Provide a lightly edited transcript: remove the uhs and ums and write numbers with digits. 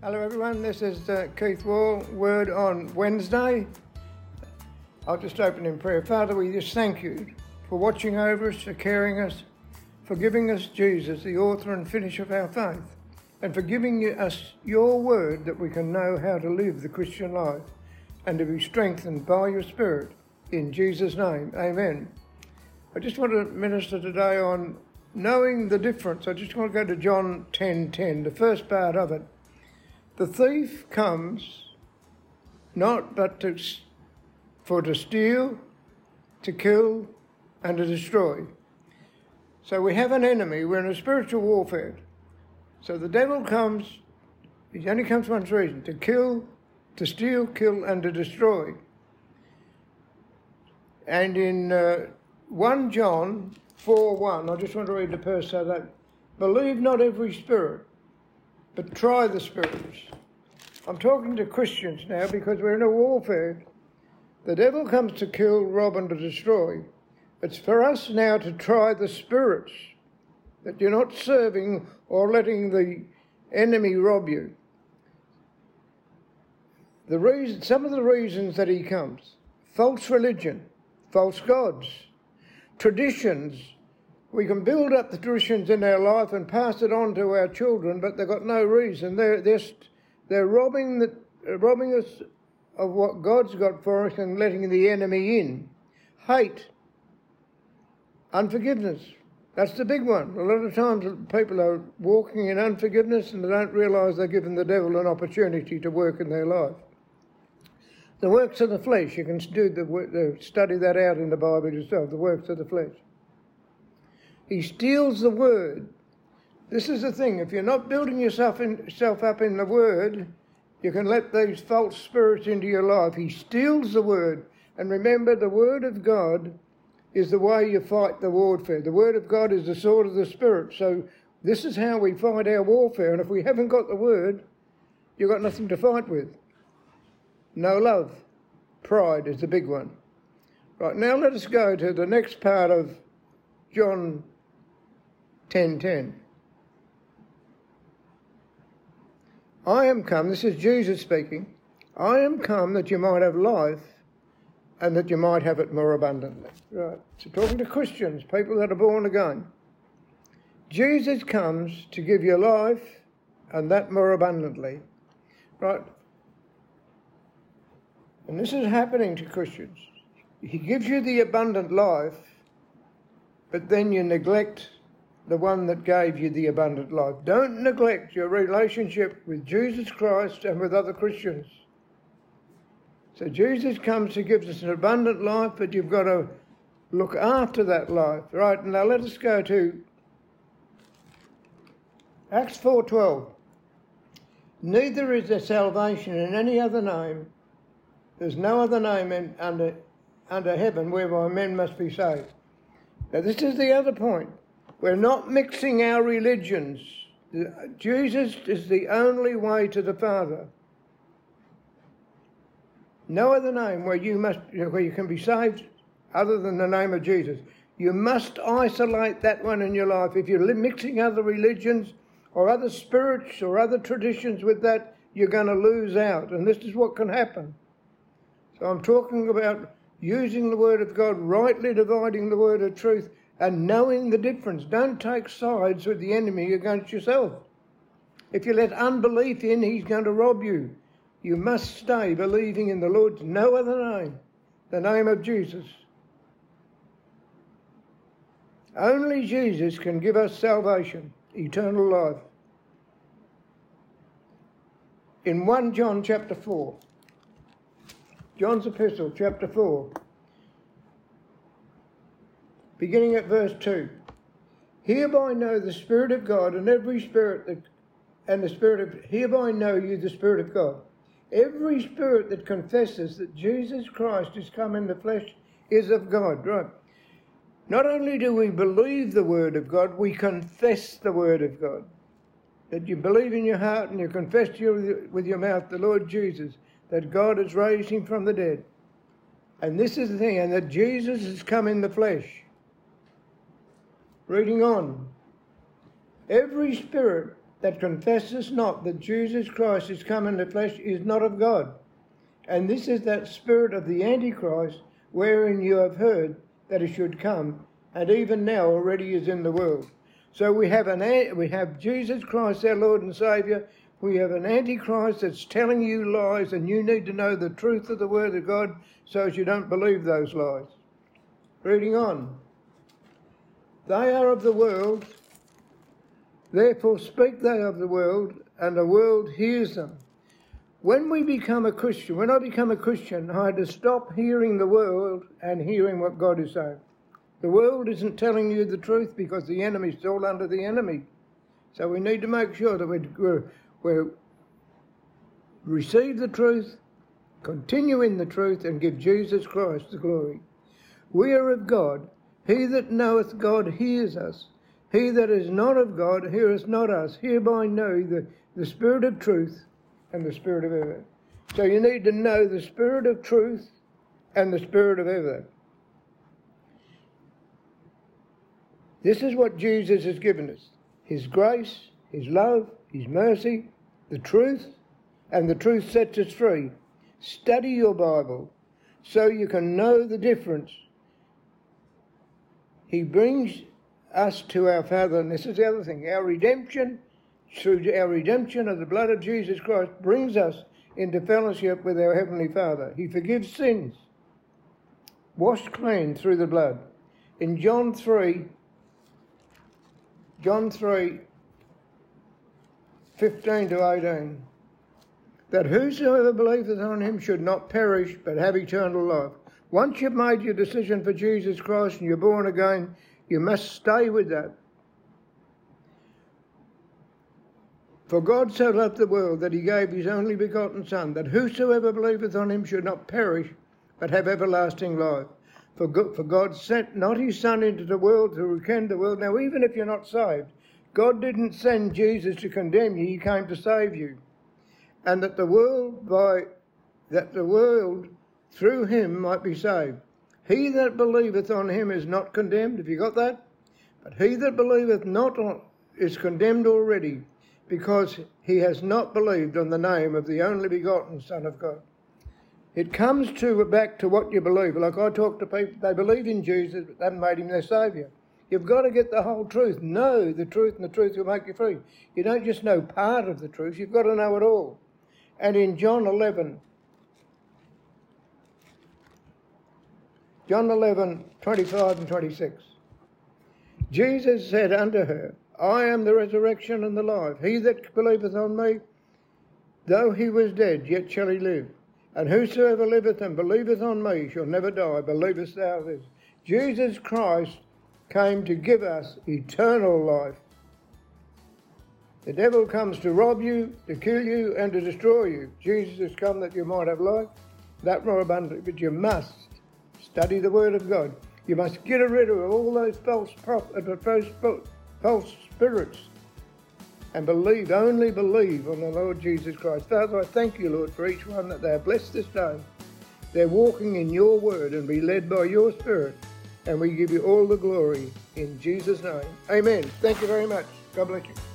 Hello everyone, this is Keith Wall, Word on Wednesday. I'll just open in prayer. Father, we just thank you for watching over us, for caring us, for giving us Jesus, the author and finisher of our faith, and for giving us your word that we can know how to live the Christian life and to be strengthened by your Spirit. In Jesus' name, amen. I just want to minister today on knowing the difference. I just want to go to John 10:10, the first part of it. The thief comes not but for to steal, to kill, and to destroy. So we have an enemy. We're in a spiritual warfare. So the devil comes, he only comes for one reason: to kill, to steal, kill, and to destroy. And in 1 John 4:1, I just want to read the verse so that, believe not every spirit, but try the spirits. I'm talking to Christians now because we're in a warfare. The devil comes to kill, rob, and to destroy. It's for us now to try the spirits, that you're not serving or letting the enemy rob you. Some of the reasons that he comes: false religion, false gods, traditions. We can build up the traditions in our life and pass it on to our children, but they've got no reason. They're robbing us of what God's got for us and letting the enemy in. Hate, unforgiveness. That's the big one. A lot of times people are walking in unforgiveness and they don't realise they're giving the devil an opportunity to work in their life. The works of the flesh, you can study that out in the Bible yourself, the works of the flesh. He steals the word. This is the thing. If you're not building yourself up in the word, you can let these false spirits into your life. He steals the word. And remember, the word of God is the way you fight the warfare. The word of God is the sword of the Spirit. So this is how we fight our warfare. And if we haven't got the word, you've got nothing to fight with. No love. Pride is the big one. Right, now let us go to the next part of John 10:10. I am come, this is Jesus speaking, I am come that you might have life and that you might have it more abundantly. Right, so talking to Christians, people that are born again. Jesus comes to give you life and that more abundantly. Right, and this is happening to Christians. He gives you the abundant life, but then you neglect the one that gave you the abundant life. Don't neglect your relationship with Jesus Christ and with other Christians. So Jesus comes to give us an abundant life, but you've got to look after that life. Right, now let us go to Acts 4:12. Neither is there salvation in any other name. There's no other name under heaven whereby men must be saved. Now this is the other point. We're not mixing our religions. Jesus is the only way to the Father. No other name where you can be saved other than the name of Jesus. You must isolate that one in your life. If you're mixing other religions or other spirits or other traditions with that, you're going to lose out. And this is what can happen. So I'm talking about using the word of God, rightly dividing the word of truth, and knowing the difference. Don't take sides with the enemy against yourself. If you let unbelief in, he's going to rob you. You must stay believing in the Lord's no other name, the name of Jesus. Only Jesus can give us salvation, eternal life. In 1 John chapter 4, John's epistle, chapter 4, beginning at verse 2. Hereby know the Spirit of God and every spirit hereby know you the Spirit of God. Every spirit that confesses that Jesus Christ is come in the flesh is of God. Right. Not only do we believe the word of God, we confess the word of God. That you believe in your heart and you confess with your mouth the Lord Jesus, that God has raised him from the dead. And this is the thing, and that Jesus has come in the flesh. Reading on. Every spirit that confesses not that Jesus Christ is come in the flesh is not of God. And this is that spirit of the Antichrist, wherein you have heard that it should come, and even now already is in the world. So we have Jesus Christ, our Lord and Saviour. We have an Antichrist that's telling you lies, and you need to know the truth of the Word of God so as you don't believe those lies. Reading on. They are of the world, therefore speak they of the world, and the world hears them. When I become a Christian, I had to stop hearing the world and hearing what God is saying. The world isn't telling you the truth because the enemy's still under the enemy. So we need to make sure that we receive the truth, continue in the truth, and give Jesus Christ the glory. We are of God. He that knoweth God hears us. He that is not of God heareth not us. Hereby know the spirit of truth and the spirit of error. So you need to know the spirit of truth and the spirit of error. This is what Jesus has given us. His grace, His love, His mercy, the truth, and the truth sets us free. Study your Bible so you can know the difference. He brings us to our Father, and this is the other thing. Our redemption, through our redemption of the blood of Jesus Christ, brings us into fellowship with our Heavenly Father. He forgives sins, washed clean through the blood. In John 3, 15 to 18, that whosoever believeth on Him should not perish but have eternal life. Once you've made your decision for Jesus Christ and you're born again, you must stay with that. For God so loved the world that He gave His only begotten Son, that whosoever believeth on Him should not perish but have everlasting life. For God sent not His Son into the world to condemn the world. Now, even if you're not saved, God didn't send Jesus to condemn you. He came to save you. And that the world through Him might be saved. He that believeth on Him is not condemned. Have you got that? But he that believeth not on is condemned already, because he has not believed on the name of the only begotten Son of God. It comes back to what you believe. Like I talk to people, they believe in Jesus, but they haven't made Him their Saviour. You've got to get the whole truth. Know the truth, and the truth will make you free. You don't just know part of the truth. You've got to know it all. And in John 11, 25 and 26, Jesus said unto her, I am the resurrection and the life. He that believeth on me, though he was dead, yet shall he live. And whosoever liveth and believeth on me shall never die. Believest thou this? Jesus Christ came to give us eternal life. The devil comes to rob you, to kill you, and to destroy you. Jesus has come that you might have life, that more abundantly. But you must study the Word of God. You must get rid of all those false spirits and only believe on the Lord Jesus Christ. Father, I thank you, Lord, for each one that they are blessed this day. They're walking in your word and be led by your Spirit. And we give you all the glory in Jesus' name. Amen. Thank you very much. God bless you.